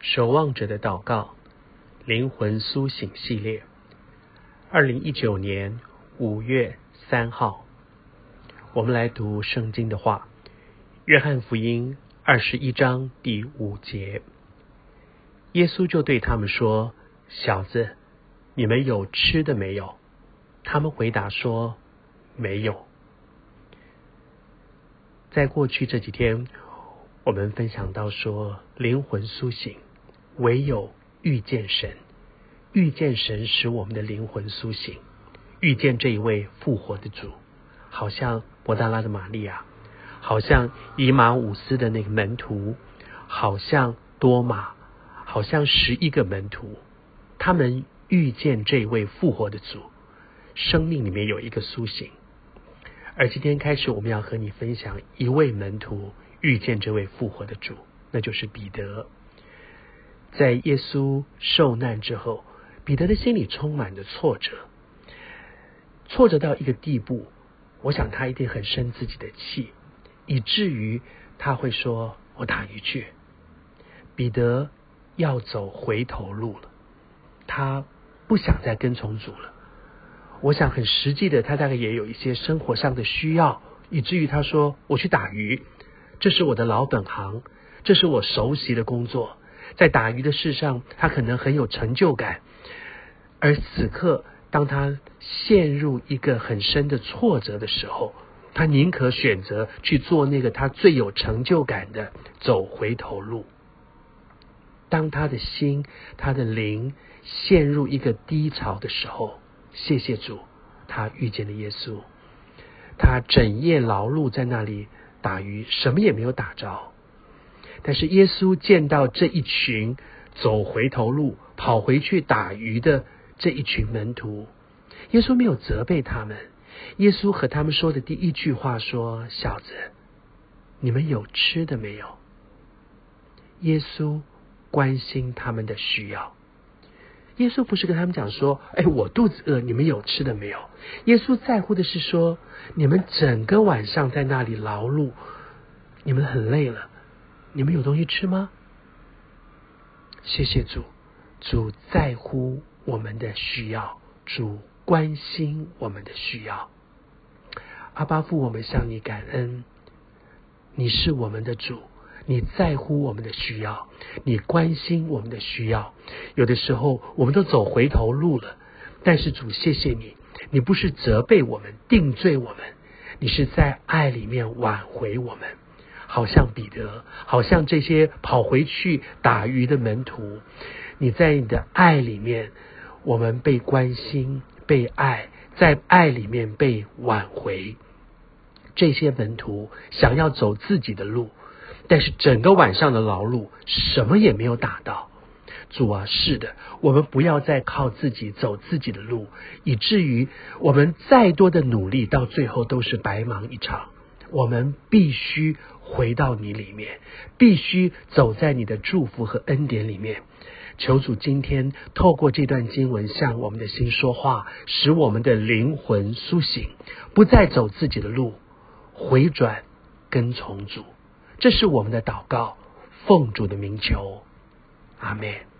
守望者的祷告灵魂苏醒系列2019年5月3号，我们来读圣经的话。约翰福音21章第5节，耶稣就对他们说：小子，你们有吃的没有？他们回答说：没有。在过去这几天，我们分享到说，灵魂苏醒，唯有遇见神，遇见神使我们的灵魂苏醒，遇见这一位复活的主，好像伯大拉的玛利亚，好像以马忤斯的那个门徒，好像多马，好像11个门徒，他们遇见这位复活的主，生命里面有一个苏醒。而今天开始，我们要和你分享一位门徒遇见这位复活的主，那就是彼得。在耶稣受难之后，彼得的心里充满着挫折，挫折到一个地步，我想他一定很生自己的气，以至于他会说：我打鱼去。彼得要走回头路了，他不想再跟从主了。我想很实际的，他大概也有一些生活上的需要，以至于他说：我去打鱼，这是我的老本行，这是我熟悉的工作。在打鱼的事上，他可能很有成就感。而此刻，当他陷入一个很深的挫折的时候，他宁可选择去做那个他最有成就感的，走回头路。当他的心，他的灵陷入一个低潮的时候，谢谢主，他遇见了耶稣。他整夜劳碌在那里打鱼，什么也没有打着。但是耶稣见到这一群走回头路跑回去打鱼的这一群门徒，耶稣没有责备他们。耶稣和他们说的第一句话说：小子，你们有吃的没有？耶稣关心他们的需要。耶稣不是跟他们讲说：我肚子饿，你们有吃的没有？耶稣在乎的是说，你们整个晚上在那里劳碌，你们很累了，你们有东西吃吗？谢谢主，主在乎我们的需要，主关心我们的需要。阿爸父，我们向你感恩，你是我们的主，你在乎我们的需要，你关心我们的需要。有的时候我们都走回头路了，但是主谢谢你，你不是责备我们定罪我们，你是在爱里面挽回我们。好像彼得，好像这些跑回去打鱼的门徒，你在你的爱里面，我们被关心被爱，在爱里面被挽回。这些门徒想要走自己的路，但是整个晚上的劳碌什么也没有打到。主啊，是的，我们不要再靠自己走自己的路，以至于我们再多的努力到最后都是白忙一场。我们必须回到你里面，必须走在你的祝福和恩典里面。求主今天透过这段经文向我们的心说话，使我们的灵魂苏醒，不再走自己的路，回转跟从主。这是我们的祷告，奉主的名求，阿们。